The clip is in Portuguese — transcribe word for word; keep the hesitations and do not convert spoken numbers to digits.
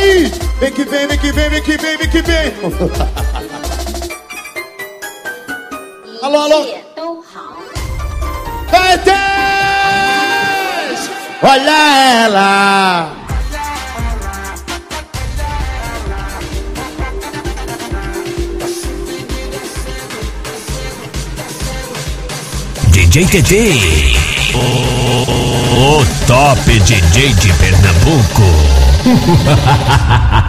aí! Vem que vem, vem que vem, vem que vem, vem que vem! Alô, alô! Vai, Tess! Olha ela! D J T T, o, o top D J de Pernambuco.